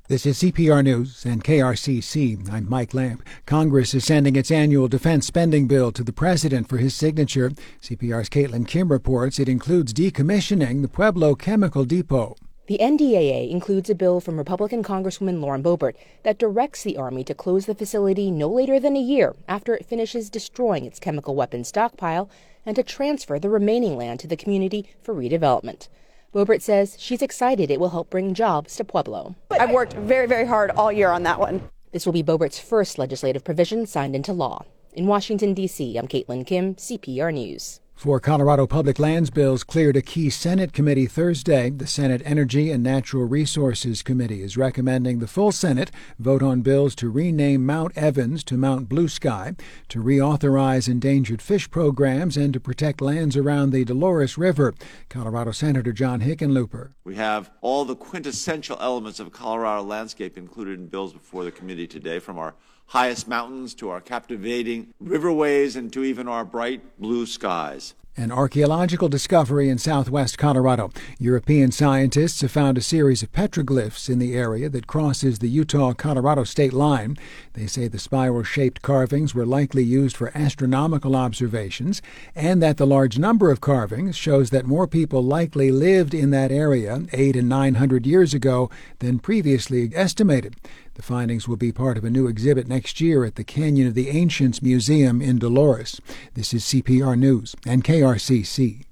This is CPR News and KRCC. I'm Mike Lamp. Congress is sending its annual defense spending bill to the president for his signature. CPR's Caitlin Kim reports it includes decommissioning the Pueblo Chemical Depot. The NDAA includes a bill from Republican Congresswoman Lauren Boebert that directs the Army to close the facility no later than a year after it finishes destroying its chemical weapons stockpile and to transfer the remaining land to the community for redevelopment. Boebert says she's excited it will help bring jobs to Pueblo. I've worked very, very hard all year on that one. This will be Boebert's first legislative provision signed into law. In Washington, D.C., I'm Caitlin Kim, CPR News. 4 Colorado public lands bills cleared a key Senate committee Thursday. The Senate Energy and Natural Resources Committee is recommending the full Senate vote on bills to rename Mount Evans to Mount Blue Sky, to reauthorize endangered fish programs, and to protect lands around the Dolores River. Colorado Senator John Hickenlooper. We have all the quintessential elements of Colorado landscape included in bills before the committee today, from our highest mountains to our captivating riverways and to even our bright blue skies. An archaeological discovery in southwest Colorado. European scientists have found a series of petroglyphs in the area that crosses the Utah-Colorado state line. They say the spiral-shaped carvings were likely used for astronomical observations, and that the large number of carvings shows that more people likely lived in that area 800 and 900 years ago than previously estimated. The findings will be part of a new exhibit next year at the Canyon of the Ancients Museum in Dolores. This is CPR News and KRCC.